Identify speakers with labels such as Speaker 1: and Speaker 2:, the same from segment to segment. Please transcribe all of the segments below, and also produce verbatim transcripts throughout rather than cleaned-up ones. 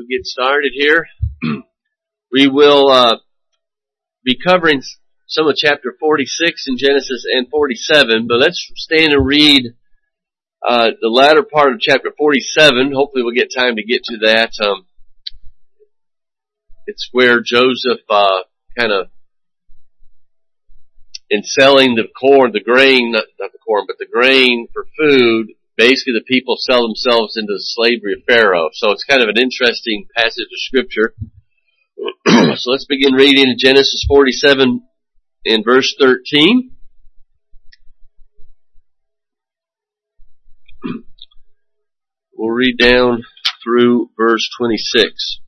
Speaker 1: we'll get started here. We will uh, be covering some of chapter forty-six in Genesis and forty-seven, but let's stand and read uh, the latter part of chapter forty-seven. Hopefully we'll get time to get to that. Um, it's where Joseph uh, kind of, in selling the corn, the grain, not, not the corn, but the grain for food, basically the people sell themselves into the slavery of Pharaoh. So it's kind of an interesting passage of scripture. So let's begin reading in Genesis forty-seven in verse thirteen. We'll read down through verse twenty-six.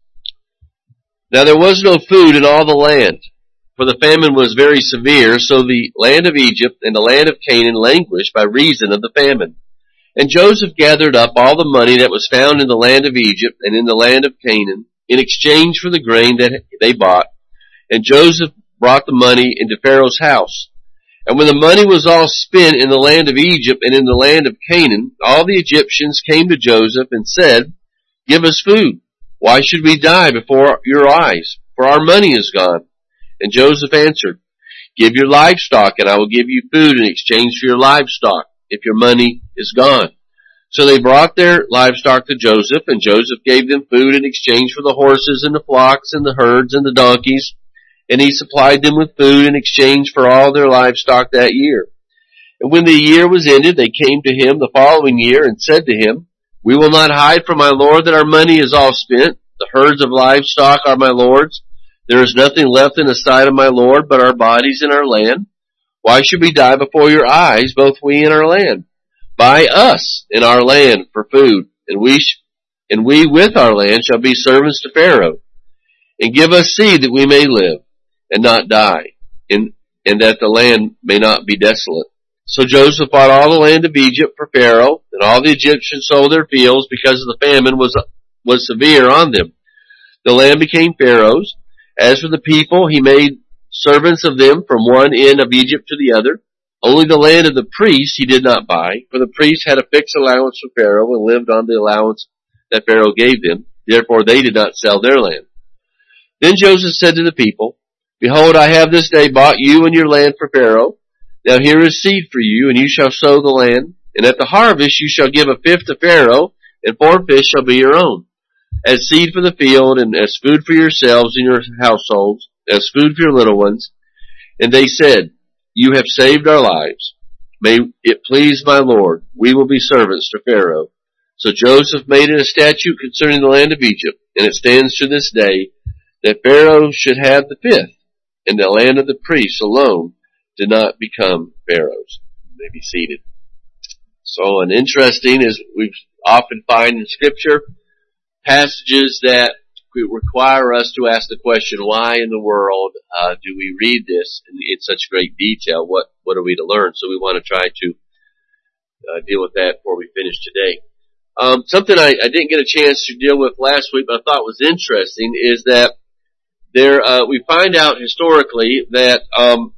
Speaker 1: Now there was no food in all the land, for the famine was very severe, so the land of Egypt and the land of Canaan languished by reason of the famine. And Joseph gathered up all the money that was found in the land of Egypt and in the land of Canaan, in exchange for the grain that they bought. And Joseph brought the money into Pharaoh's house. And when the money was all spent in the land of Egypt and in the land of Canaan, all the Egyptians came to Joseph and said, "Give us food. Why should we die before your eyes? For our money is gone." And Joseph answered, "Give your livestock, and I will give you food in exchange for your livestock, if your money is gone." So they brought their livestock to Joseph, and Joseph gave them food in exchange for the horses and the flocks and the herds and the donkeys, and he supplied them with food in exchange for all their livestock that year. And when the year was ended, they came to him the following year and said to him, "We will not hide from my lord that our money is all spent. The herds of livestock are my lord's. There is nothing left in the sight of my lord but our bodies and our land. Why should we die before your eyes, both we and our land? Buy us and our land for food, and we sh- and we with our land shall be servants to Pharaoh. And give us seed that we may live and not die, and, and that the land may not be desolate." So Joseph bought all the land of Egypt for Pharaoh, and all the Egyptians sold their fields because the famine was was severe on them. The land became Pharaoh's. As for the people, he made servants of them from one end of Egypt to the other. Only the land of the priests he did not buy, for the priests had a fixed allowance from Pharaoh and lived on the allowance that Pharaoh gave them. Therefore they did not sell their land. Then Joseph said to the people, "Behold, I have this day bought you and your land for Pharaoh. Now here is seed for you, and you shall sow the land. And at the harvest you shall give a fifth to Pharaoh, and four fifths shall be your own, as seed for the field, and as food for yourselves and your households, as food for your little ones." And they said, "You have saved our lives. May it please my Lord, we will be servants to Pharaoh." So Joseph made it a statute concerning the land of Egypt, and it stands to this day, that Pharaoh should have the fifth, and the land of the priests alone did not become Pharaoh's. You may be seated. So, and interesting is we often find in Scripture passages that require us to ask the question, why in the world uh, do we read this in, in such great detail? What what are we to learn? So we want to try to uh, deal with that before we finish today. Um, something I, I didn't get a chance to deal with last week, but I thought was interesting, is that there uh, we find out historically that um,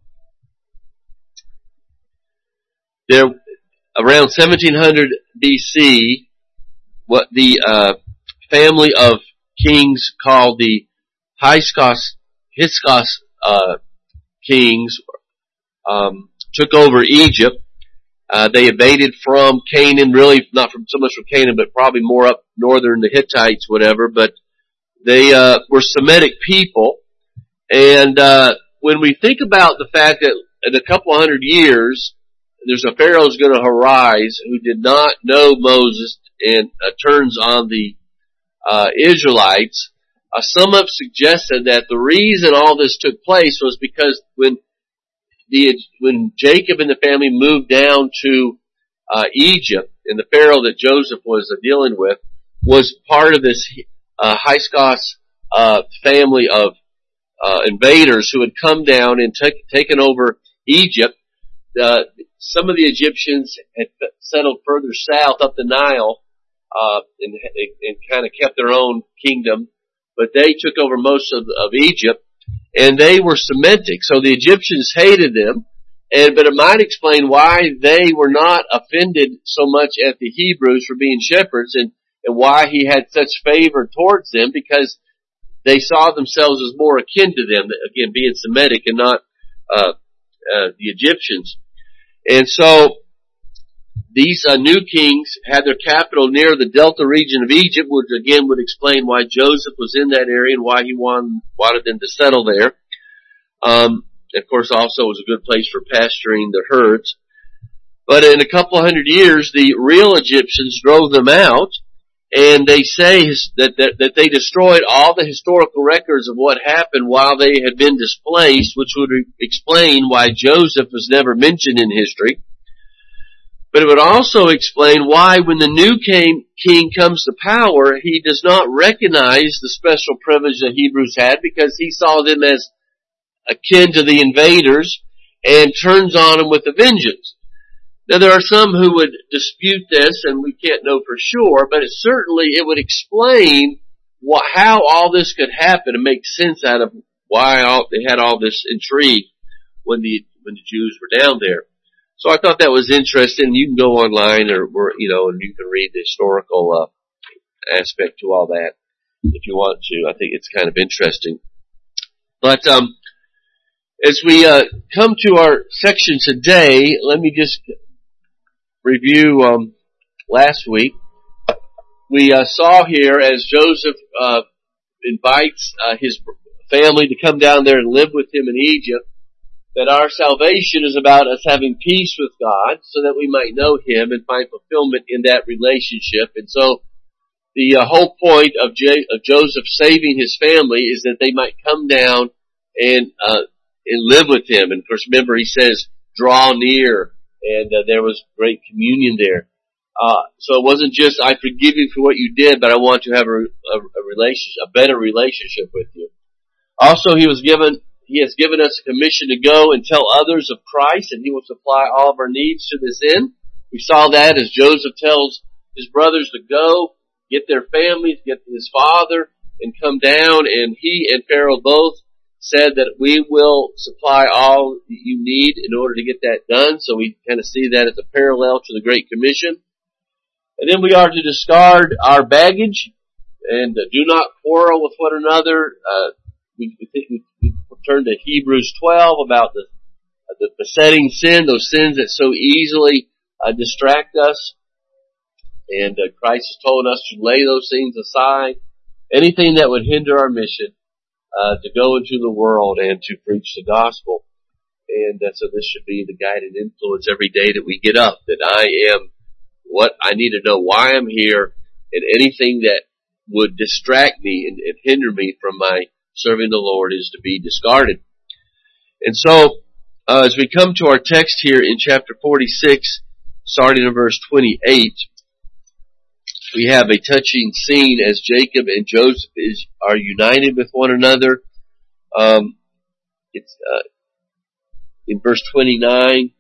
Speaker 1: there around seventeen hundred B C, what the uh, family of kings called the Hyksos, Hyksos uh, kings um, took over Egypt. Uh, they invaded from Canaan, really not from so much from Canaan, but probably more up northern, the Hittites, whatever. But they uh, were Semitic people, and uh, when we think about the fact that in a couple hundred years, there's a Pharaoh's going to arise who did not know Moses and uh, turns on the uh, Israelites. Uh, some have suggested that the reason all this took place was because when the when Jacob and the family moved down to uh, Egypt, and the Pharaoh that Joseph was uh, dealing with was part of this uh, Hyksos uh, family of uh, invaders who had come down and t- taken over Egypt. Uh, some of the Egyptians had settled further south up the Nile uh, and, and kind of kept their own kingdom, but they took over most of, of Egypt, and they were Semitic, so the Egyptians hated them. And but it might explain why they were not offended so much at the Hebrews for being shepherds, and and why he had such favor towards them, because they saw themselves as more akin to them, again, being Semitic and not uh, uh, the Egyptians. And so these uh, new kings had their capital near the delta region of Egypt, which again would explain why Joseph was in that area and why he wanted, wanted them to settle there. Um, of course, also it was a good place for pasturing their herds. But in a couple of hundred years, the real Egyptians drove them out, and they say that, that, that they destroyed all the historical records of what happened while they had been displaced, which would explain why Joseph was never mentioned in history. But it would also explain why when the new king, king comes to power, he does not recognize the special privilege the Hebrews had, because he saw them as akin to the invaders and turns on them with a vengeance. Now there are some who would dispute this, and we can't know for sure, but it certainly it would explain what, how all this could happen and make sense out of why all, they had all this intrigue when the when the Jews were down there. So I thought that was interesting. You can go online, or, or you know, and you can read the historical uh, aspect to all that if you want to. I think it's kind of interesting. But um, as we uh, come to our section today, let me just review um, last week. We uh, saw here as Joseph uh, invites uh, his family to come down there and live with him in Egypt, that our salvation is about us having peace with God so that we might know Him and find fulfillment in that relationship. And so the uh, whole point of, J- of Joseph saving his family is that they might come down and uh, and live with him. And of course, remember, he says, draw near, and uh, there was great communion there. Uh, so it wasn't just, I forgive you for what you did, but I want to have a, a, a relationship, a better relationship with you. Also, he was given He has given us a commission to go and tell others of Christ, and He will supply all of our needs to this end. We saw that as Joseph tells his brothers to go, get their families, get his father, and come down, and he and Pharaoh both said that we will supply all you need in order to get that done. So we kind of see that as a parallel to the Great Commission. And then we are to discard our baggage and uh, do not quarrel with one another. Uh, we, we, we turn to Hebrews twelve about the uh, the besetting sin, those sins that so easily uh, distract us. And uh, Christ has told us to lay those things aside, anything that would hinder our mission, uh, to go into the world and to preach the gospel. And uh, so this should be the guiding influence every day that we get up, that I am what I need to know why I'm here, and anything that would distract me and, and hinder me from my serving the Lord is to be discarded. And so, uh, as we come to our text here in chapter forty-six, starting in verse twenty-eight, we have a touching scene as Jacob and Joseph is, are united with one another. Um, it's, uh, in verse twenty-nine,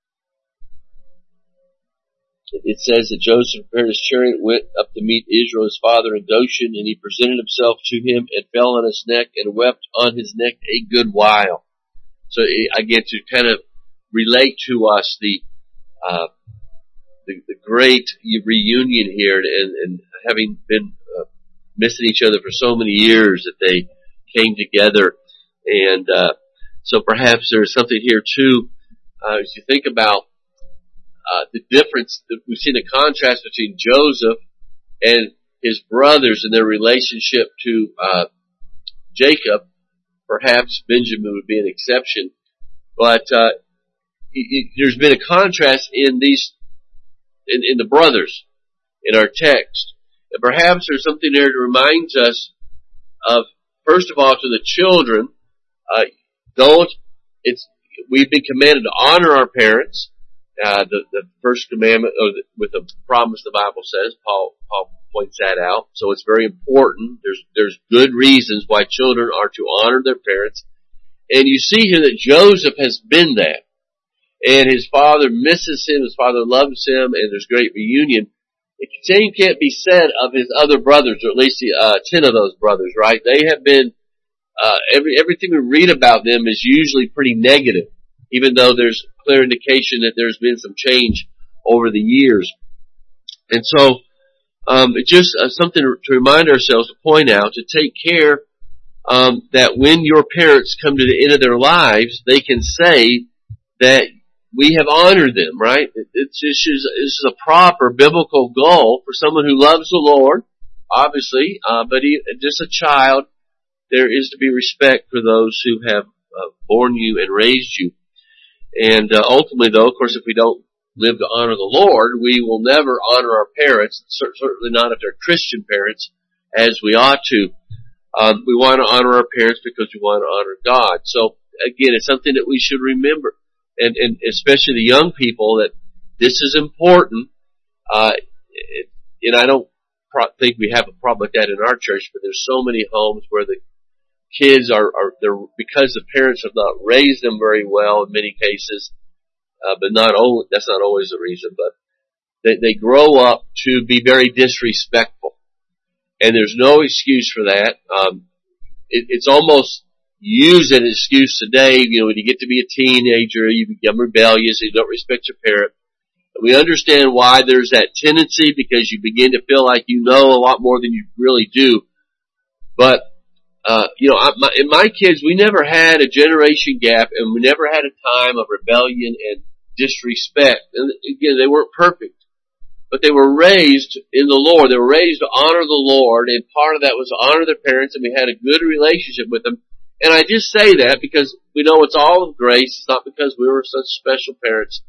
Speaker 1: it says that Joseph prepared his chariot, went up to meet Israel, his father, in Goshen, and he presented himself to him and fell on his neck and wept on his neck a good while. So again, to kind of relate to us the uh, the, the great reunion here, and, and having been uh, missing each other for so many years, that they came together. And uh, so perhaps there's something here too, uh, as you think about Uh, the difference, that we've seen a contrast between Joseph and his brothers and their relationship to uh, Jacob. Perhaps Benjamin would be an exception, but uh, it, it, there's been a contrast in these, in, in the brothers in our text, and perhaps there's something there that reminds us of, first of all, to the children. Uh, don't it's we've been commanded to honor our parents. Uh, the, the first commandment, or the, with the promise, the Bible says, Paul, Paul points that out. So it's very important. There's, there's good reasons why children are to honor their parents. And you see here that Joseph has been that. And his father misses him, his father loves him, and there's great reunion. The same can't be said of his other brothers, or at least the, uh, ten of those brothers, right? They have been, uh, every, everything we read about them is usually pretty negative, even though there's clear indication that there's been some change over the years. And so, um, it's just uh, something to remind ourselves, to point out, to take care um, that when your parents come to the end of their lives, they can say that we have honored them, right? It's just, this is a proper biblical goal for someone who loves the Lord, obviously, uh, but he, just a child, there is to be respect for those who have uh, born you and raised you. And uh, ultimately, though, of course, if we don't live to honor the Lord, we will never honor our parents, certainly not if they're Christian parents, as we ought to. Um, we want to honor our parents because we want to honor God. So, again, it's something that we should remember. And, and especially the young people, that this is important. Uh, it, and I don't pro- think we have a problem with that in our church, but there's so many homes where the kids are, are they're, because the parents have not raised them very well in many cases, uh, but not only, that's not always the reason, but they, they grow up to be very disrespectful. And there's no excuse for that. Um, it, it's almost use an excuse today, you know, when you get to be a teenager, you become rebellious, you don't respect your parent. And we understand why there's that tendency, because you begin to feel like you know a lot more than you really do. But, uh, you know, I, my, in my kids, we never had a generation gap, and we never had a time of rebellion and disrespect. And again, they weren't perfect, but they were raised in the Lord. They were raised to honor the Lord, and part of that was to honor their parents, and we had a good relationship with them. And I just say that because we know it's all of grace. It's not because we were such special parents.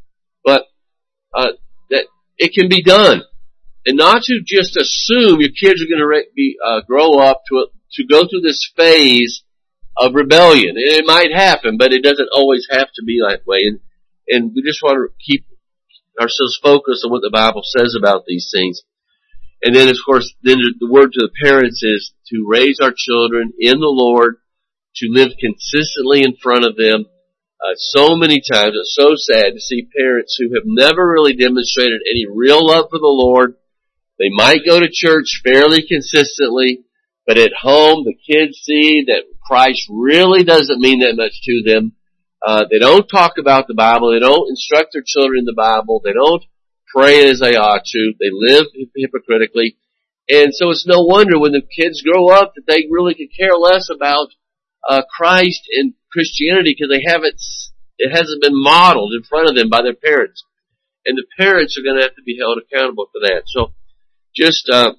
Speaker 1: But uh, that it can be done. And not to just assume your kids are going to re- be, uh, grow up to, a, to go through this phase of rebellion. It might happen, but it doesn't always have to be that way. And, and we just want to keep ourselves focused on what the Bible says about these things. And then, of course, then the word to the parents is to raise our children in the Lord, to live consistently in front of them. Uh, so many times, it's so sad to see parents who have never really demonstrated any real love for the Lord. They might go to church fairly consistently, but at home the kids see that Christ really doesn't mean that much to them. Uh, they don't talk about the Bible. They don't instruct their children in the Bible. They don't pray as they ought to. They live hypocritically. And so it's no wonder when the kids grow up that they really could care less about Uh, Christ and Christianity, because they haven't, it hasn't been modeled in front of them by their parents. And the parents are going to have to be held accountable for that. So just, uh,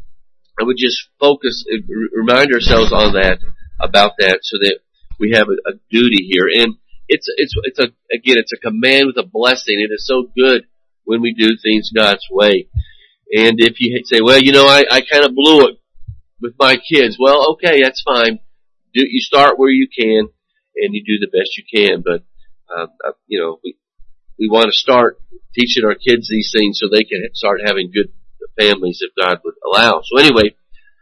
Speaker 1: I would just focus, remind ourselves on that, about that, so that we have a, a duty here. And it's, it's, it's a, again, it's a command with a blessing. It is so good when we do things God's way. And if you say, well, you know, I, I kind of blew it with my kids. Well, okay, that's fine. You start where you can, and you do the best you can. But uh, you know, we we want to start teaching our kids these things so they can start having good families, if God would allow. So anyway,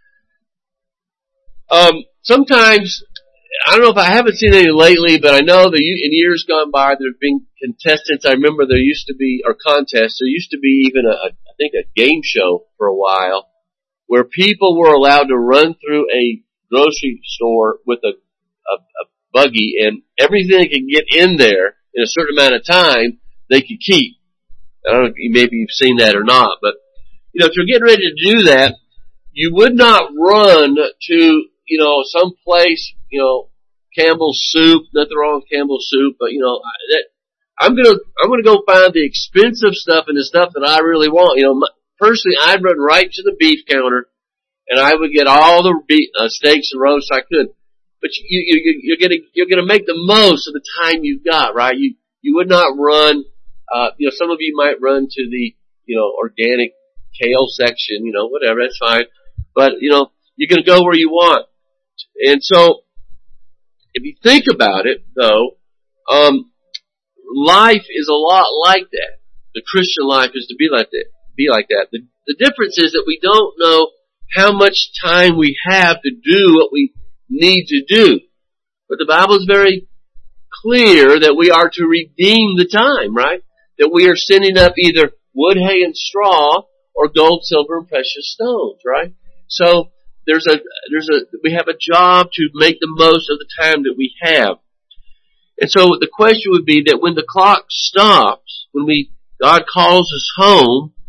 Speaker 1: um, sometimes I don't know if I haven't seen any lately, but I know that in years gone by there have been contestants. I remember there used to be, or contests. There used to be even a, I think, a game show for a while where people were allowed to run through a grocery store with a, a, a buggy, and everything they could get in there in a certain amount of time, they could keep. I don't know if you, maybe you've seen that or not, but, you know, if you're getting ready to do that, you would not run to, you know, some place, you know, Campbell's Soup, nothing wrong with Campbell's Soup, but, you know, that, I'm gonna, I'm gonna go find the expensive stuff and the stuff that I really want. You know, my, personally, I'd run right to the beef counter, and I would get all the beef, uh, steaks and roasts I could. But you, you, you're gonna, you're gonna make the most of the time you've got, right? You, you would not run, uh, you know, some of you might run to the, you know, organic kale section, you know, whatever, that's fine. But, you know, you're gonna go where you want. And so, if you think about it, though, um, life is a lot like that. The Christian life is to be like that, be like that. The, the difference is that we don't know how much time we have to do what we need to do. But the Bible is very clear that we are to redeem the time, right? That we are sending up either wood, hay, and straw, or gold, silver, and precious stones, right? So there's a there's a we have a job to make the most of the time that we have. And so the question would be that when the clock stops, when we God calls us home,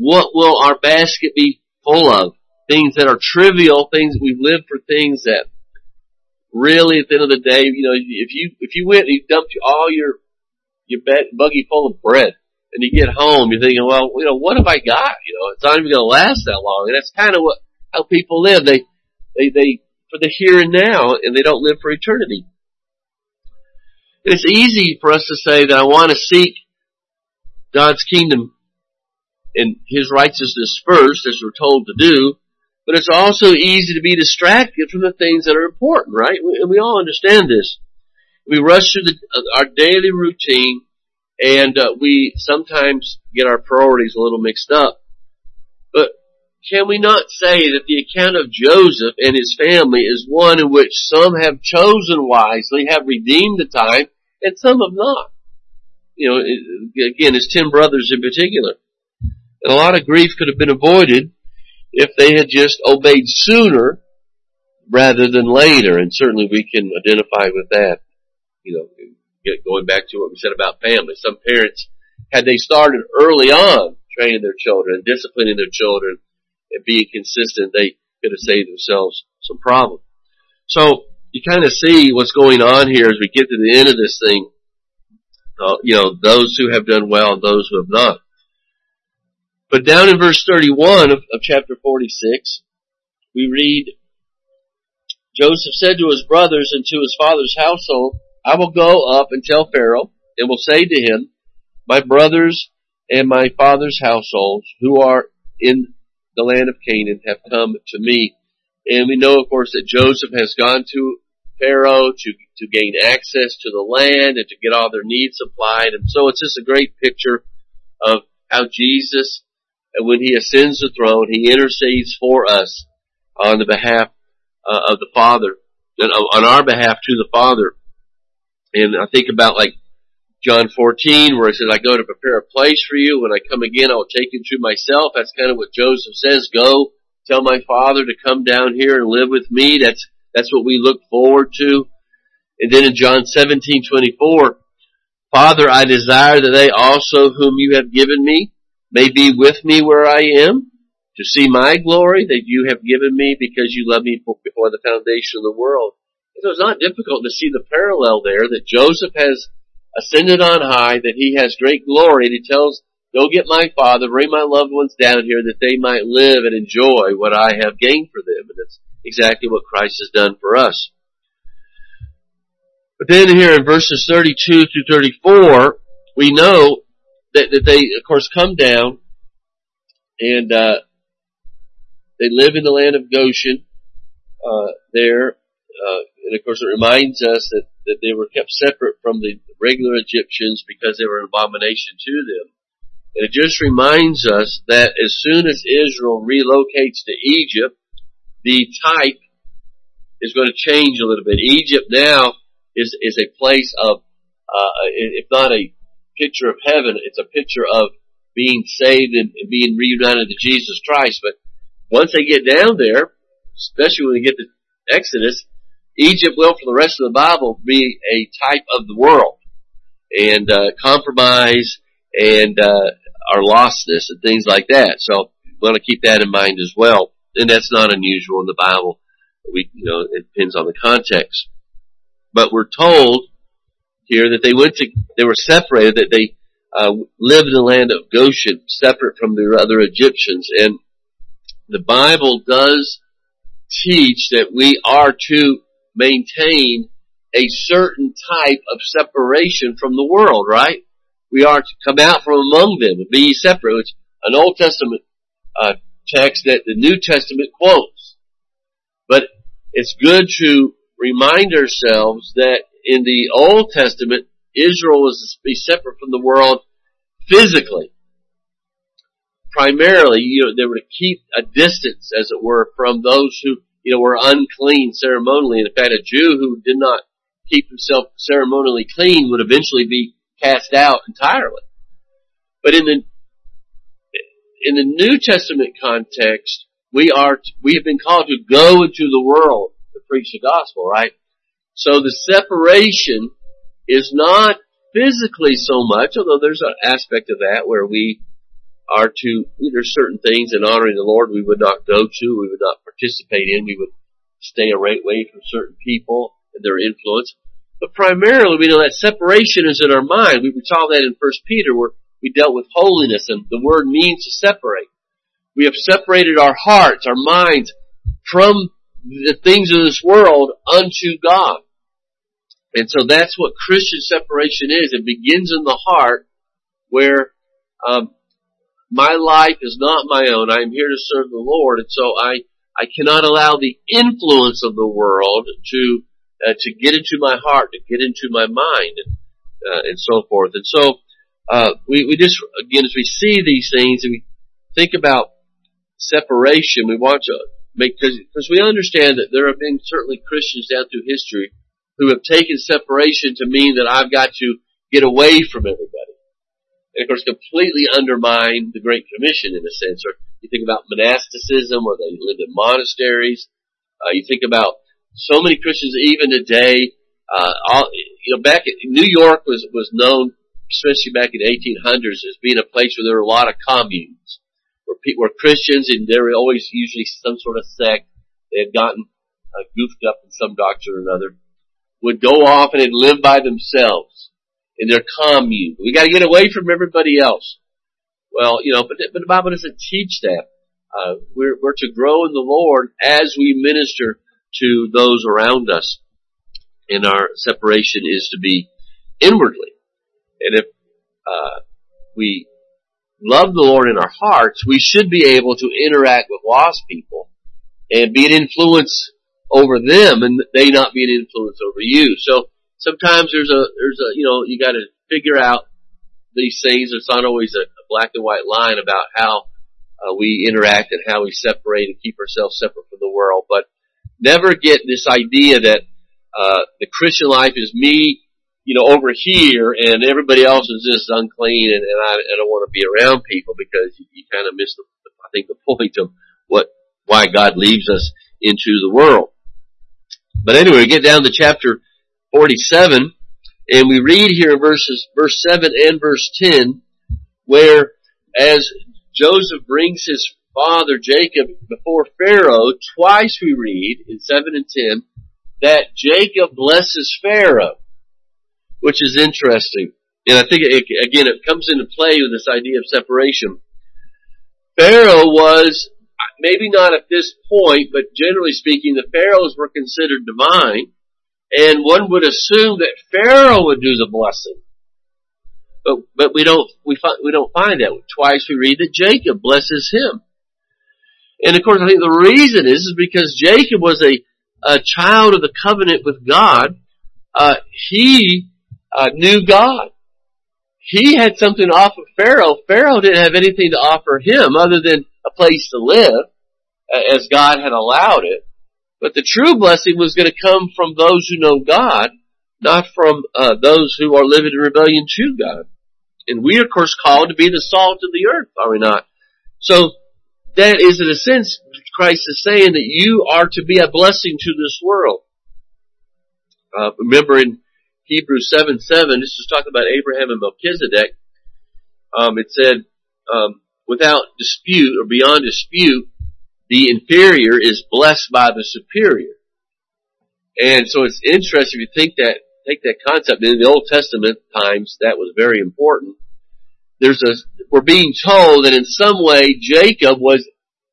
Speaker 1: what will our basket be full of? Things that are trivial, things that we've lived for, things that really at the end of the day, you know, if you, if you went and you dumped all your, your buggy full of bread and you get home, you're thinking, well, you know, what have I got? You know, it's not even going to last that long. And that's kind of what, how people live. They, they, they, for the here and now, and they don't live for eternity. And it's easy for us to say that I want to seek God's kingdom and His righteousness first, as we're told to do, but it's also easy to be distracted from the things that are important, right? And we all understand this. We rush through the, our daily routine, and uh, we sometimes get our priorities a little mixed up. But can we not say that the account of Joseph and his family is one in which some have chosen wisely, have redeemed the time, and some have not? You know, again, his ten brothers in particular. And a lot of grief could have been avoided if they had just obeyed sooner rather than later. And certainly we can identify with that. You know, going back to what we said about family. Some parents, had they started early on training their children, disciplining their children, and being consistent, they could have saved themselves some problem. So you kind of see what's going on here as we get to the end of this thing. Uh, you know, those who have done well and those who have not. But down in verse thirty-one of, of chapter forty-six, we read, Joseph said to his brothers and to his father's household, I will go up and tell Pharaoh, and will say to him, my brothers and my father's households, who are in the land of Canaan, have come to me. And we know, of course, that Joseph has gone to Pharaoh to, to gain access to the land and to get all their needs supplied. And so it's just a great picture of how Jesus, when He ascends the throne, He intercedes for us on the behalf uh, of the Father, and on our behalf to the Father. And I think about like John fourteen, where it says, I go to prepare a place for you. When I come again, I will take you to myself. That's kind of what Joseph says. Go tell my Father to come down here and live with me. That's, that's what we look forward to. And then in John seventeen twenty-four, Father, I desire that they also whom you have given me may be with me where I am, to see my glory that you have given me because you loved me before the foundation of the world. So it's not difficult to see the parallel there, that Joseph has ascended on high, that he has great glory, and he tells, go get my Father, bring my loved ones down here that they might live and enjoy what I have gained for them. And that's exactly what Christ has done for us. But then here in verses thirty-two through thirty-four, we know that, that they, of course, come down and uh, they live in the land of Goshen uh, there. Uh, and of course it reminds us that, that they were kept separate from the regular Egyptians because they were an abomination to them. And it just reminds us that as soon as Israel relocates to Egypt, the type is going to change a little bit. Egypt now is, is a place of, uh, if not a picture of heaven, it's a picture of being saved and, and being reunited to Jesus Christ. But once they get down there, especially when they get to Exodus, Egypt will, for the rest of the Bible, be a type of the world, and uh, compromise and uh, our lostness and things like that. So we want to keep that in mind as well. And that's not unusual in the Bible. We, you know, it depends on the context. But we're told here that they went to, they were separated, that they uh, lived in the land of Goshen, separate from the other Egyptians. And the Bible does teach that we are to maintain a certain type of separation from the world, right? We are to come out from among them and be separate. It's an Old Testament uh, text that the New Testament quotes. But it's good to remind ourselves that in the Old Testament, Israel was to be separate from the world physically. Primarily, you know, they were to keep a distance, as it were, from those who, you know, were unclean ceremonially. And in fact, a Jew who did not keep himself ceremonially clean would eventually be cast out entirely. But in the in the New Testament context, we are we have been called to go into the world to preach the gospel, right? So the separation is not physically so much, although there's an aspect of that where we are to, there's certain things in honoring the Lord we would not go to, we would not participate in, we would stay away from certain people and their influence. But primarily, we know that separation is in our mind. We saw that in First Peter, where we dealt with holiness, and the word means to separate. We have separated our hearts, our minds, from the things of this world unto God. And so that's what Christian separation is. It begins in the heart, where um, my life is not my own. I am here to serve the Lord, and so I, I cannot allow the influence of the world to uh, to get into my heart, to get into my mind, and, uh, and so forth. And so uh, we, we just, again, as we see these things, and we think about separation, we want to make, because we understand that there have been certainly Christians down through history who have taken separation to mean that I've got to get away from everybody. And of course completely undermine the Great Commission in a sense. Or you think about monasticism, where they lived in monasteries. Uh, you think about so many Christians even today, uh, all, you know, back in New York was, was known, especially back in the eighteen hundreds, as being a place where there were a lot of communes, where people were Christians, and there were always usually some sort of sect. They had gotten uh, goofed up in some doctrine or another, would go off and they'd live by themselves in their commune. We got to get away from everybody else. Well, you know, but, but the Bible doesn't teach that. Uh, we're, we're to grow in the Lord as we minister to those around us. And our separation is to be inwardly. And if uh, we love the Lord in our hearts, we should be able to interact with lost people and be an influence over them, and they not be an influence over you. So sometimes there's a, there's a, you know, you got to figure out these things. It's not always a, a black and white line about how uh, we interact and how we separate and keep ourselves separate from the world. But never get this idea that uh the Christian life is me, you know, over here, and everybody else is just unclean, and, and I, I don't want to be around people, because you, you kind of miss the, I think, the point of what, why God leaves us into the world. But anyway, we get down to chapter forty-seven, and we read here in verses, verse seven and verse ten, where as Joseph brings his father Jacob before Pharaoh, twice we read in seven and ten that Jacob blesses Pharaoh, which is interesting. And I think, it, again, it comes into play with this idea of separation. Pharaoh was, maybe not at this point, but generally speaking, the pharaohs were considered divine, and one would assume that Pharaoh would do the blessing. But, but we don't, we find, we don't find that. Twice we read that Jacob blesses him. And of course, I think the reason is, is because Jacob was a, a child of the covenant with God. Uh, he, uh, knew God. He had something to offer Pharaoh. Pharaoh didn't have anything to offer him other than a place to live, as God had allowed it. But the true blessing was going to come from those who know God, not from uh, those who are living in rebellion to God. And we are, of course, called to be the salt of the earth, are we not? So that is, in a sense, Christ is saying that you are to be a blessing to this world. Uh, remember in Hebrews seven seven, this is talking about Abraham and Melchizedek. Um, it said, um, without dispute or beyond dispute, the inferior is blessed by the superior. And so it's interesting if you think that, take that concept. In the Old Testament times, that was very important. There's a, we're being told that in some way Jacob was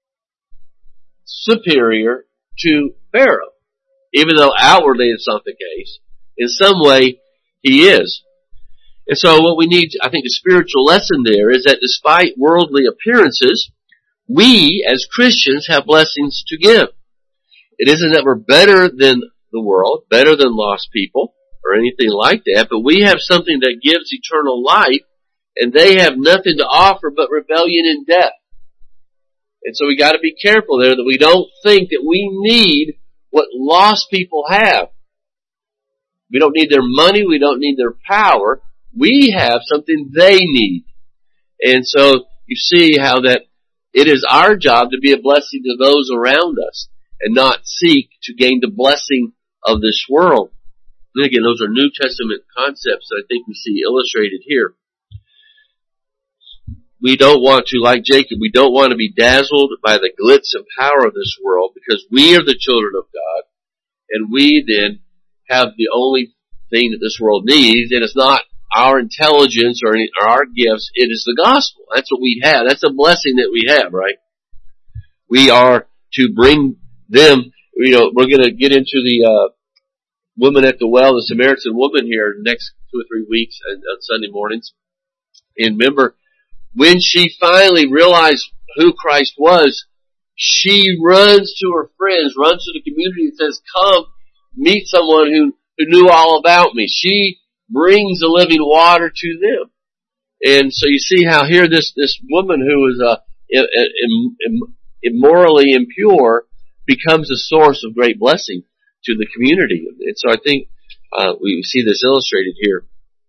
Speaker 1: superior to Pharaoh. Even though outwardly it's not the case, in some way he is. And so what we need, I think the spiritual lesson there is that despite worldly appearances, we as Christians have blessings to give. It isn't that we're better than the world, better than lost people, or anything like that, but we have something that gives eternal life, and they have nothing to offer but rebellion and death. And so we got to be careful there that we don't think that we need what lost people have. We don't need their money, we don't need their power. We have something they need. And so you see how that it is our job to be a blessing to those around us and not seek to gain the blessing of this world. And again, those are New Testament concepts that I think we see illustrated here. we don't want to, like Jacob, we don't want to be dazzled by the glitz and power of this world, because we are the children of God, and we then have the only thing that this world needs, and it's not our intelligence or, any, or our gifts, it is the gospel. That's what we have. That's a blessing that we have, right? We are to bring them, you know, we're going to get into the uh, woman at the well, the Samaritan woman here next two or three weeks on, on Sunday mornings. And remember, when she finally realized who Christ was, she runs to her friends, runs to the community and says, come meet someone who, who knew all about me. She brings the living water to them. And so you see how here this, this woman who is uh, im, im, immorally impure becomes a source of great blessing to the community. And so I think uh, we see this illustrated here.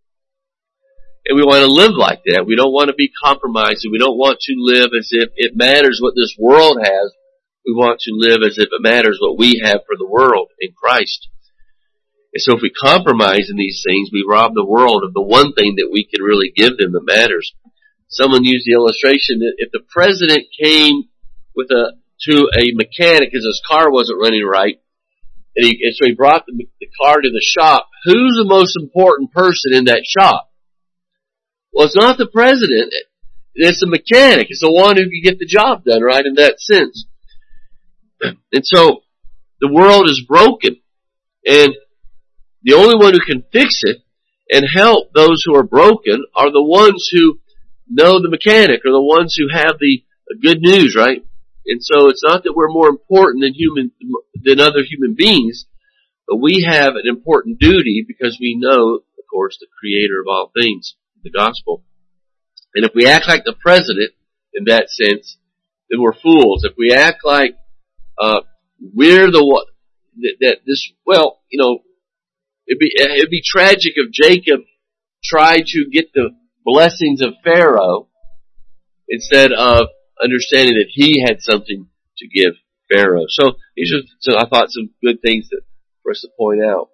Speaker 1: And we want to live like that. We don't want to be compromised. We don't want to live as if it matters what this world has. We want to live as if it matters what we have for the world in Christ. And so if we compromise in these things, we rob the world of the one thing that we can really give them that matters. Someone used the illustration that if the president came with a to a mechanic because his car wasn't running right, and, he, and so he brought the, the car to the shop, who's the most important person in that shop? Well, it's not the president. It's the mechanic. It's the one who can get the job done, right, in that sense. And so the world is broken, and the only one who can fix it and help those who are broken are the ones who know the mechanic, or the ones who have the good news, right? And so it's not that we're more important than human, than other human beings, but we have an important duty because we know, of course, the creator of all things, the gospel. And if we act like the president in that sense, then we're fools. If we act like, uh, we're the one, that, that this, well, you know, it'd be, it'd be tragic if Jacob tried to get the blessings of Pharaoh instead of understanding that he had something to give Pharaoh. So these are, so I thought, some good things that for us to point out.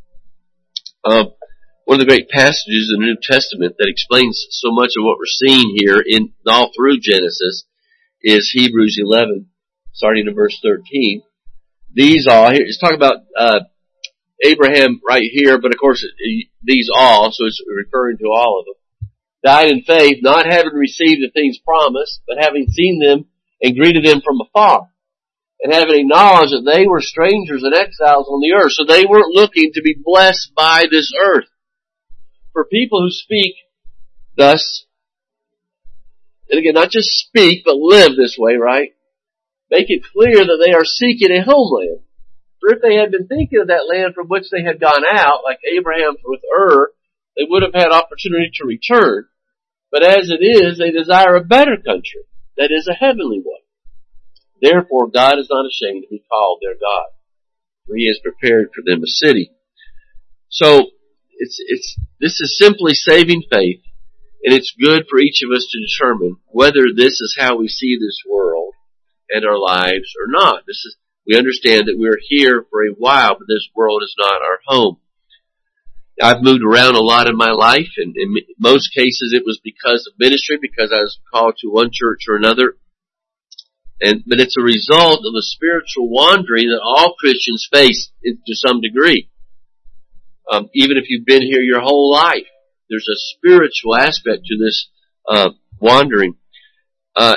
Speaker 1: Um, one of the great passages in the New Testament that explains so much of what we're seeing here in all through Genesis is Hebrews eleven, starting in verse thirteen. These all, here, it's talking about uh, Abraham right here, but of course it, these all, so it's referring to all of them. Died in faith, not having received the things promised, but having seen them and greeted them from afar, and having acknowledged that they were strangers and exiles on the earth. So they weren't looking to be blessed by this earth. For people who speak thus, and again, not just speak, but live this way, right? Make it clear that they are seeking a homeland. For if they had been thinking of that land from which they had gone out, like Abraham with Ur, they would have had opportunity to return. But as it is, they desire a better country, that is a heavenly one. Therefore, God is not ashamed to be called their God, for He has prepared for them a city. So, it's, it's, this is simply saving faith, and it's good for each of us to determine whether this is how we see this world and our lives or not. This is, we understand that we're here for a while, but this world is not our home. I've moved around a lot in my life, and in most cases it was because of ministry, because I was called to one church or another. And but it's a result of a spiritual wandering that all Christians face to some degree. Um, even if you've been here your whole life, there's a spiritual aspect to this uh, wandering. Uh,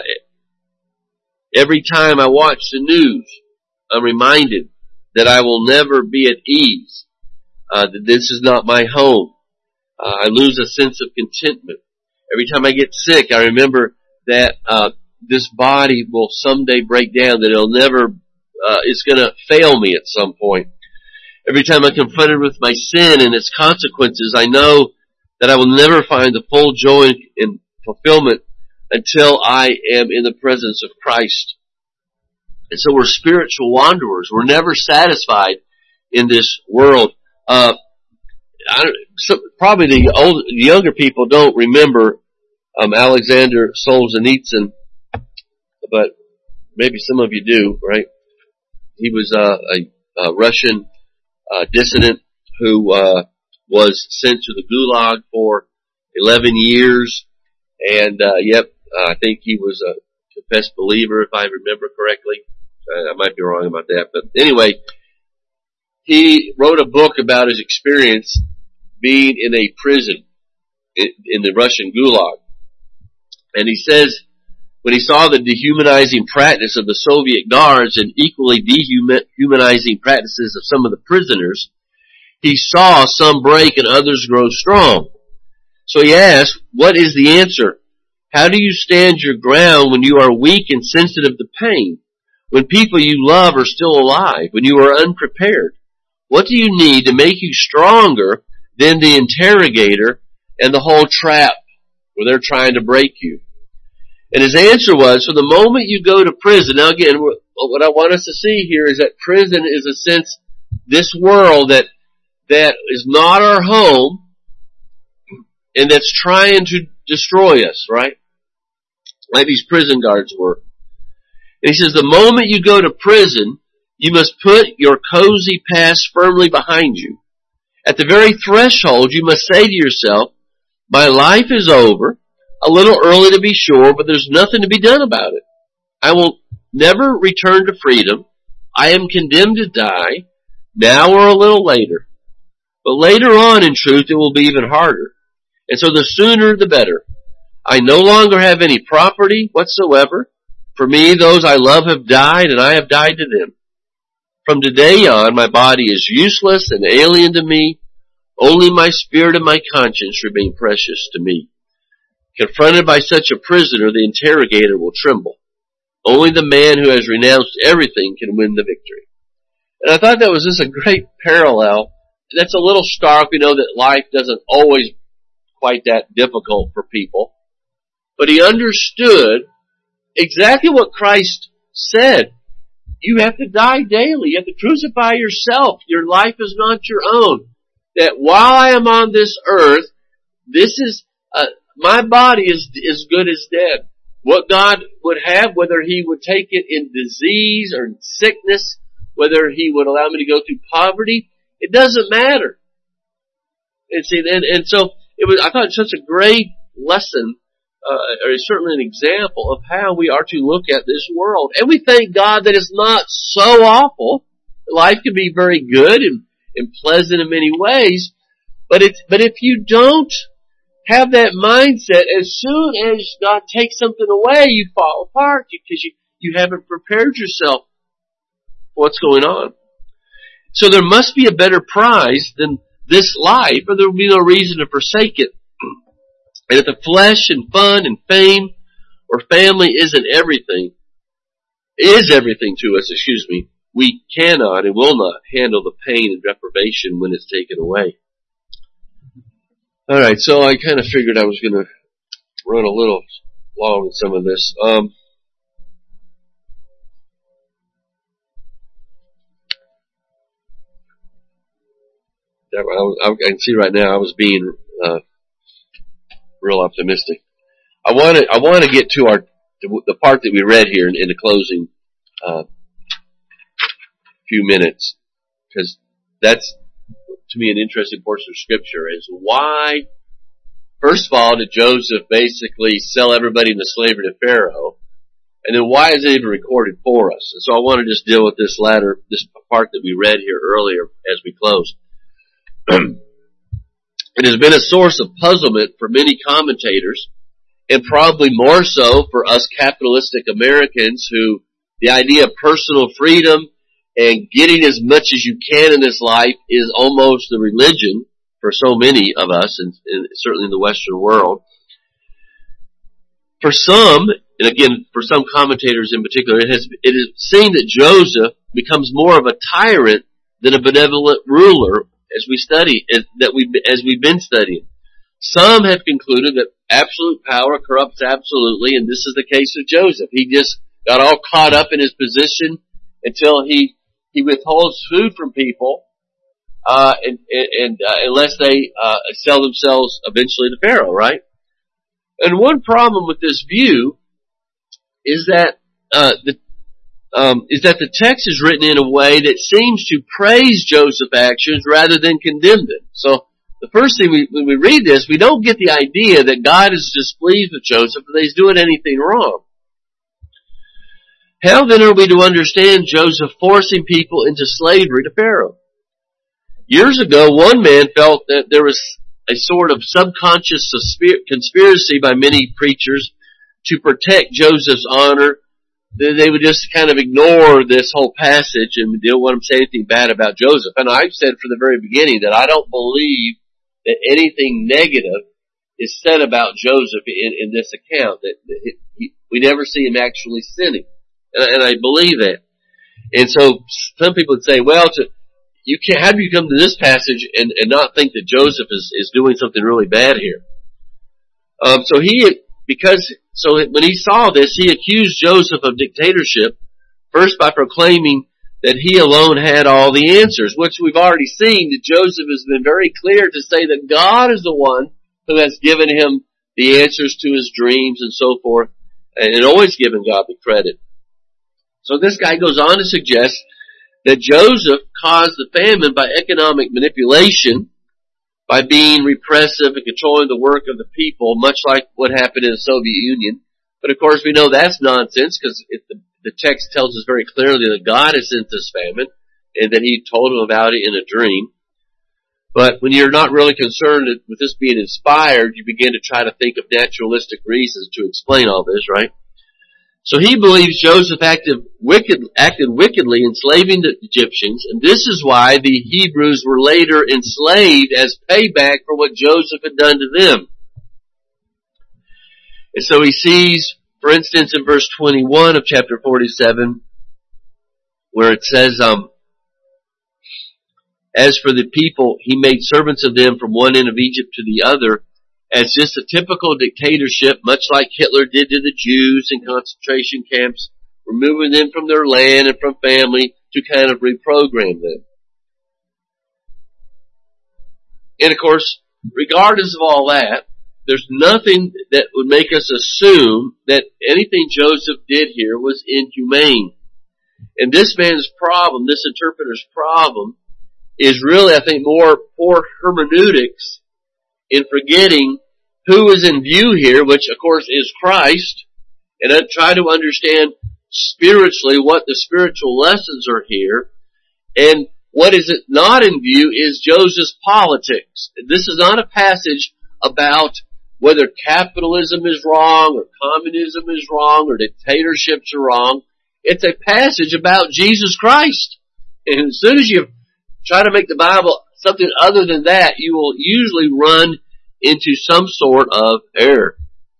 Speaker 1: every time I watch the news, I'm reminded that I will never be at ease. Uh, that this is not my home. Uh, I lose a sense of contentment. Every time I get sick, I remember that uh, this body will someday break down, that it'll never, uh, it's going to fail me at some point. Every time I'm confronted with my sin and its consequences, I know that I will never find the full joy and fulfillment until I am in the presence of Christ. And so we're spiritual wanderers. We're never satisfied in this world. Uh, I, so probably the old, the younger people don't remember um, Alexander Solzhenitsyn, but maybe some of you do, right? He was uh, a, a Russian uh, dissident who uh, was sent to the Gulag for eleven years, and uh, yep, Uh, I think he was a confessed believer, if I remember correctly. I, I might be wrong about that. But anyway, he wrote a book about his experience being in a prison in, in the Russian Gulag. And he says, when he saw the dehumanizing practice of the Soviet guards and equally dehumanizing practices of some of the prisoners, he saw some break and others grow strong. So he asked, what is the answer? How do you stand your ground when you are weak and sensitive to pain? When people you love are still alive? When you are unprepared? What do you need to make you stronger than the interrogator and the whole trap where they're trying to break you? And his answer was, so the moment you go to prison, now again, what I want us to see here is that prison is a sense, this world that, that is not our home, and that's trying to destroy us, right? Like these prison guards were. And he says, the moment you go to prison, you must put your cozy past firmly behind you. At the very threshold, you must say to yourself, my life is over, a little early to be sure, but there's nothing to be done about it. I will never return to freedom. I am condemned to die, now or a little later. But later on, in truth, it will be even harder. And so the sooner the better. I no longer have any property whatsoever. For me, those I love have died, and I have died to them. From today on, my body is useless and alien to me. Only my spirit and my conscience remain precious to me. Confronted by such a prisoner, the interrogator will tremble. Only the man who has renounced everything can win the victory. And I thought that was just a great parallel. That's a little stark. We know that life doesn't always quite that difficult for people. But he understood exactly what Christ said. You have to die daily. You have to crucify yourself. Your life is not your own. That while I am on this earth, this is, uh, my body is as good as dead. What God would have, whether He would take it in disease or in sickness, whether He would allow me to go through poverty, it doesn't matter. And see, and, and so it was. I thought it was such a great lesson, uh, or certainly an example of how we are to look at this world. And we thank God that it's not so awful. Life can be very good and, and pleasant in many ways, but it's but if you don't have that mindset, as soon as God takes something away, you fall apart because you, you haven't prepared yourself for what's going on. So there must be a better prize than this life, or there will be no reason to forsake it. And if the flesh and fun and fame or family isn't everything, is everything to us, excuse me, we cannot and will not handle the pain and deprivation when it's taken away. Alright, so I kind of figured I was going to run a little long with some of this. Um, I, I, I can see right now I was being uh, real optimistic. I want to I want to get to our the, the part that we read here in, in the closing uh, few minutes, because that's, to me, an interesting portion of Scripture, is why, first of all, did Joseph basically sell everybody into slavery to Pharaoh, and then why is it even recorded for us? And so I want to just deal with this latter, this part that we read here earlier as we close. It has been a source of puzzlement for many commentators, and probably more so for us capitalistic Americans, who the idea of personal freedom and getting as much as you can in this life is almost the religion for so many of us, and, and certainly in the Western world. For some, and again, for some commentators in particular, it has it is seen that Joseph becomes more of a tyrant than a benevolent ruler, as we study, as, that we as we've been studying. Some have concluded that absolute power corrupts absolutely, and this is the case of Joseph. He just got all caught up in his position until he he withholds food from people, uh, and, and uh, unless they uh, sell themselves eventually to Pharaoh, right? And one problem with this view is that uh, the um, is that the text is written in a way that seems to praise Joseph's actions rather than condemn them. So the first thing we, when we read this, we don't get the idea that God is displeased with Joseph, that he's doing anything wrong. How then are we to understand Joseph forcing people into slavery to Pharaoh? Years ago, one man felt that there was a sort of subconscious conspiracy by many preachers to protect Joseph's honor. They would just kind of ignore this whole passage and they don't want to say anything bad about Joseph. And I've said from the very beginning that I don't believe that anything negative is said about Joseph in, in this account. That, that he, we never see him actually sinning. And, and I believe that. And so some people would say, well, to, you can't, how do you come to this passage and, and not think that Joseph is, is doing something really bad here? Um, so he, because, so when he saw this, he accused Joseph of dictatorship, first by proclaiming that he alone had all the answers, which we've already seen that Joseph has been very clear to say that God is the one who has given him the answers to his dreams and so forth, and always given God the credit. So this guy goes on to suggest that Joseph caused the famine by economic manipulation, by being repressive and controlling the work of the people, much like what happened in the Soviet Union. But of course we know that's nonsense, because the, the text tells us very clearly that God has sent this famine, and that he told him about it in a dream. But when you're not really concerned with this being inspired, you begin to try to think of naturalistic reasons to explain all this, right? So he believes Joseph acted, wicked, acted wickedly, enslaving the Egyptians, and this is why the Hebrews were later enslaved as payback for what Joseph had done to them. And so he sees, for instance, in verse twenty-one of chapter forty-seven, where it says, um, as for the people, he made servants of them from one end of Egypt to the other, as just a typical dictatorship, much like Hitler did to the Jews in concentration camps, removing them from their land and from family to kind of reprogram them. And of course, regardless of all that, there's nothing that would make us assume that anything Joseph did here was inhumane. And this man's problem, this interpreter's problem, is really, I think, more poor hermeneutics in forgetting who is in view here, which of course is Christ, and I try to understand spiritually what the spiritual lessons are here, and what is it not in view is Joseph's politics. This is not a passage about whether capitalism is wrong, or communism is wrong, or dictatorships are wrong. It's a passage about Jesus Christ. And as soon as you try to make the Bible something other than that, you will usually run into some sort of error.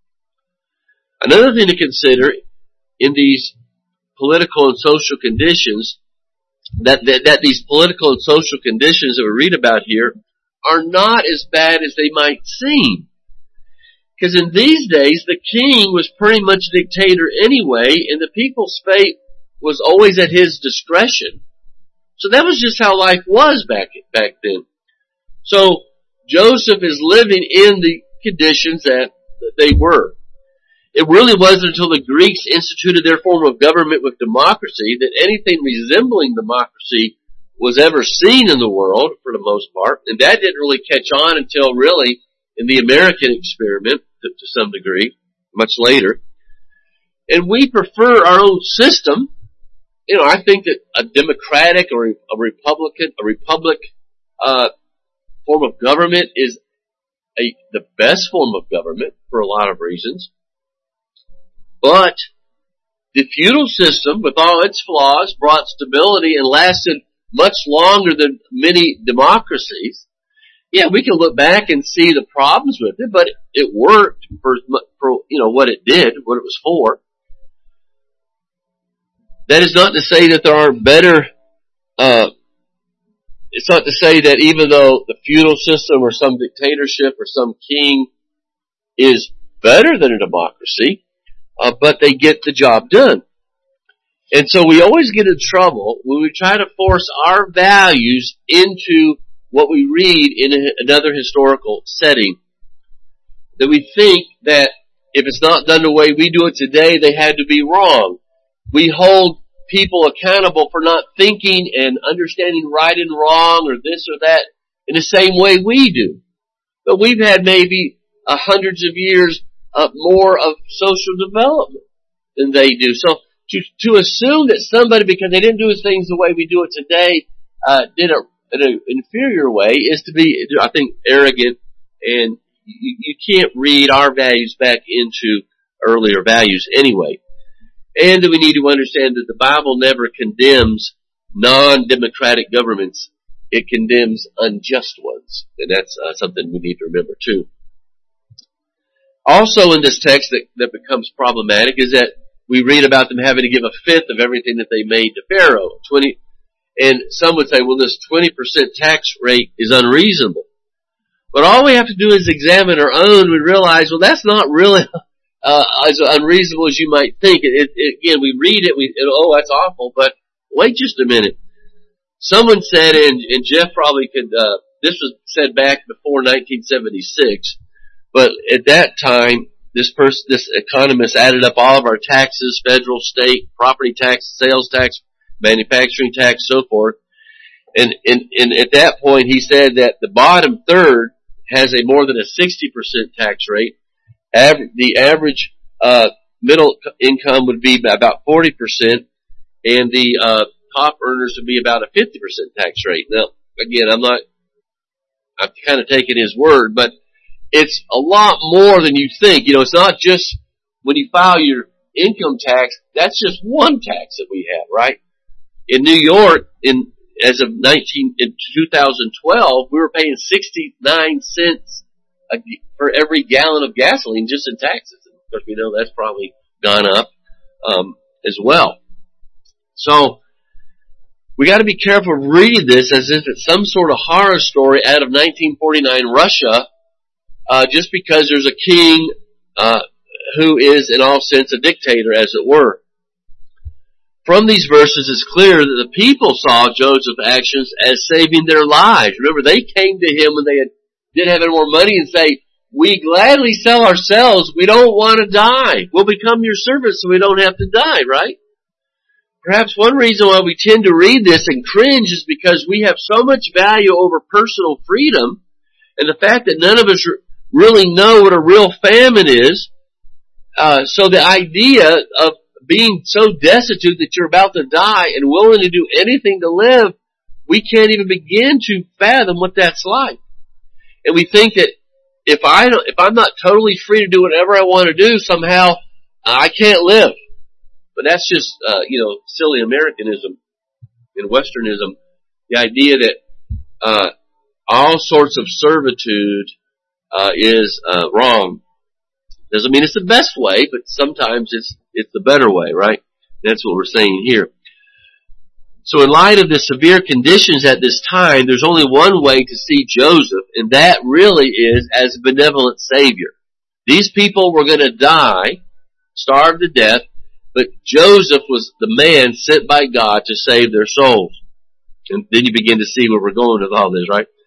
Speaker 1: Another thing to consider in these political and social conditions, that, that, that these political and social conditions that we read about here are not as bad as they might seem. Because in these days, the king was pretty much a dictator anyway, and the people's fate was always at his discretion. So that was just how life was back, back then. So Joseph is living in the conditions that they were. It really wasn't until the Greeks instituted their form of government with democracy that anything resembling democracy was ever seen in the world, for the most part. And that didn't really catch on until really in the American experiment, to, to some degree, much later. And we prefer our own system. You know, I think that a democratic or a republican, a republic, uh, form of government is a, the best form of government for a lot of reasons. But the feudal system, with all its flaws, brought stability and lasted much longer than many democracies. Yeah, we can look back and see the problems with it, but it worked for, for you know, what it did, what it was for. That is not to say that there aren't better, uh, it's not to say that even though the feudal system or some dictatorship or some king is better than a democracy, uh, but they get the job done. And so we always get in trouble when we try to force our values into what we read in a, another historical setting. That we think that if it's not done the way we do it today, they had to be wrong. We hold people accountable for not thinking and understanding right and wrong or this or that in the same way we do. but we've had maybe uh, hundreds of years uh, more of social development than they do. So to to assume that somebody, because they didn't do things the way we do it today, uh, did it in an inferior way is to be, I think, arrogant, and you, you can't read our values back into earlier values anyway. And we need to understand that the Bible never condemns non-democratic governments. It condemns unjust ones. And that's uh, something we need to remember too. Also in this text that, that becomes problematic is that we read about them having to give a fifth of everything that they made to Pharaoh. Twenty, and some would say, well, this twenty percent tax rate is unreasonable. But all we have to do is examine our own and realize, well, that's not really uh, as unreasonable as you might think. It, it, again, we read it, we, it, oh, that's awful, but wait just a minute. Someone said, and, and Jeff probably could, uh, this was said back before nineteen seventy-six, but at that time, this person, this economist added up all of our taxes, federal, state, property tax, sales tax, manufacturing tax, so forth. And, and, and at that point, he said that the bottom third has a more than a sixty percent tax rate. Aver- the average, uh, middle income would be about forty percent, and the, uh, top earners would be about a fifty percent tax rate. Now, again, I'm not, I'm kind of taking his word, but it's a lot more than you think. You know, it's not just when you file your income tax, that's just one tax that we have, right? In New York, in, as of nineteen, in two thousand twelve, we were paying sixty-nine cents a, for every gallon of gasoline just in taxes. And of course, we know that's probably gone up, um, as well. So, we gotta be careful of reading this as if it's some sort of horror story out of nineteen forty-nine Russia, uh, just because there's a king, uh, who is in all sense a dictator, as it were. From these verses, it's clear that the people saw Joseph's actions as saving their lives. Remember, they came to him when they had, didn't have any more money and say, we gladly sell ourselves, we don't want to die. We'll become your servants so we don't have to die, right? Perhaps one reason why we tend to read this and cringe is because we have so much value over personal freedom, and the fact that none of us really know what a real famine is. Uh, so the idea of being so destitute that you're about to die and willing to do anything to live, we can't even begin to fathom what that's like. And we think that if I don't, if I'm not totally free to do whatever I want to do, somehow I can't live. But that's just, uh, you know, silly Americanism and Westernism. The idea that, uh, all sorts of servitude, uh, is, uh, wrong. Doesn't mean it's the best way, but sometimes it's, it's the better way, right? That's what we're saying here. So in light of the severe conditions at this time, there's only one way to see Joseph, and that really is as a benevolent Savior. These people were going to die, starve to death, but Joseph was the man sent by God to save their souls. And then you begin to see where we're going with all this, right?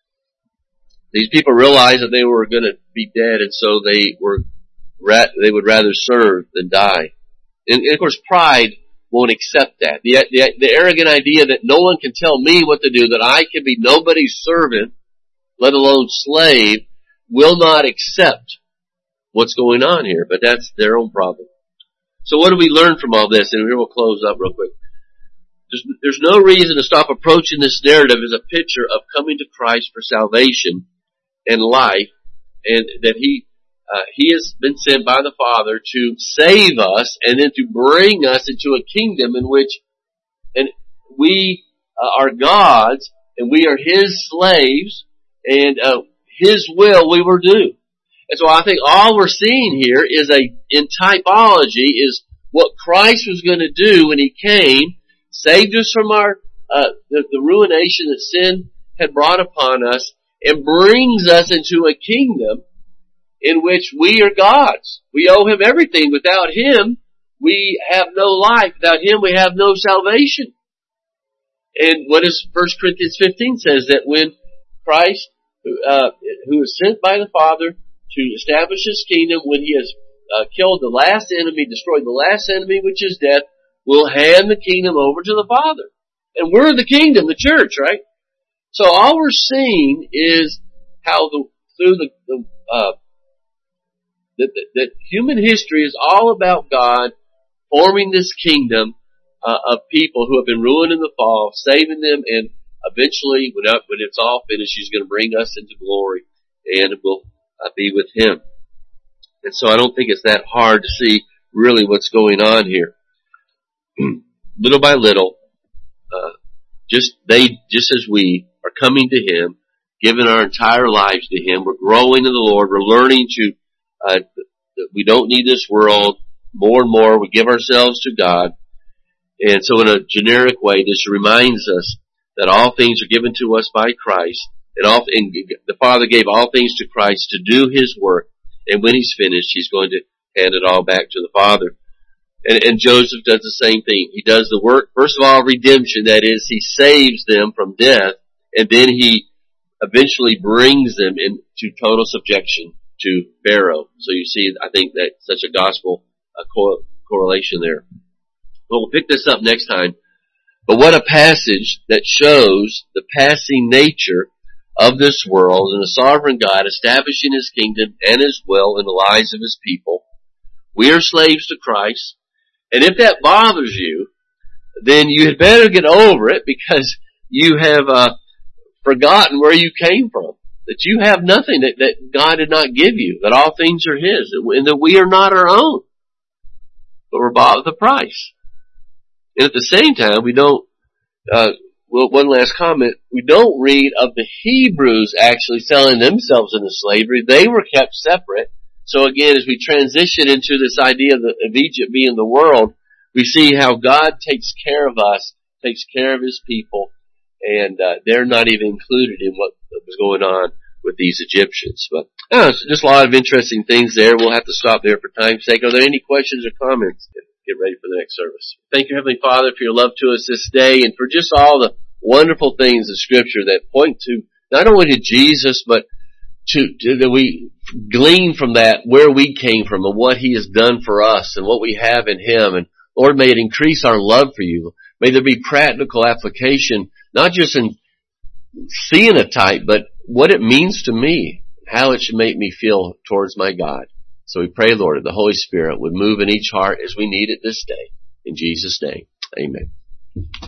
Speaker 1: These people realized that they were going to be dead, and so they were, they would rather serve than die. And, and of course, pride won't accept that. The, the, the arrogant idea that no one can tell me what to do, that I can be nobody's servant, let alone slave, will not accept what's going on here. But that's their own problem. So what do we learn from all this? And here we'll close up real quick. There's, there's no reason to stop approaching this narrative as a picture of coming to Christ for salvation and life, and that He uh, He has been sent by the Father to save us and then to bring us into a kingdom in which and we uh, are God's and we are His slaves, and uh, His will we will do. And so I think all we're seeing here is a, in typology, is what Christ was going to do when He came, saved us from our, uh, the, the ruination that sin had brought upon us, and brings us into a kingdom in which we are God's. We owe Him everything. Without Him, we have no life. Without Him, we have no salvation. And what does First Corinthians fifteen says? That when Christ, uh, who is sent by the Father to establish His kingdom, when He has uh, killed the last enemy, destroyed the last enemy, which is death, will hand the kingdom over to the Father. And we're the kingdom, the church, right? So all we're seeing is how the, through the, the uh, that, that, that human history is all about God forming this kingdom uh, of people who have been ruined in the fall, saving them, and eventually, when, up, when it's all finished, He's going to bring us into glory, and we'll uh, be with Him. And so I don't think it's that hard to see really what's going on here. Little by little, uh, just they, just as we are coming to Him, giving our entire lives to Him, we're growing in the Lord, we're learning to, uh, that we don't need this world. More and more, we give ourselves to God. And so in a generic way, this reminds us that all things are given to us by Christ, and all, and the Father gave all things to Christ to do His work, and when He's finished, He's going to hand it all back to the Father. And, and Joseph does the same thing. He does the work, first of all, redemption, that is, he saves them from death, and then he eventually brings them into total subjection to Pharaoh. So you see, I think that's such a gospel uh, co- correlation there. Well, we'll pick this up next time. But what a passage that shows the passing nature of this world and the sovereign God establishing His kingdom and His will in the lives of His people. We are slaves to Christ. And if that bothers you, then you had better get over it, because you have uh, forgotten where you came from. That you have nothing that, that God did not give you. That all things are His. And that we are not our own. But we're bought with a price. And at the same time, we don't, uh, well, one last comment, we don't read of the Hebrews actually selling themselves into slavery. They were kept separate. So again, as we transition into this idea of, the, of Egypt being the world, we see how God takes care of us, takes care of His people, and uh, they're not even included in what was going on with these Egyptians. But uh, just a lot of interesting things there. We'll have to stop there for time's sake. Are there any questions or comments? Get ready for the next service. Thank you, Heavenly Father, for your love to us this day, and for just all the wonderful things of Scripture that point to not only to Jesus, but to, to that we glean from that where we came from and what He has done for us and what we have in Him. And Lord, may it increase our love for You. May there be practical application, not just in seeing a type, but what it means to me, how it should make me feel towards my God. So we pray, Lord, that the Holy Spirit would move in each heart as we need it this day. In Jesus' name, amen.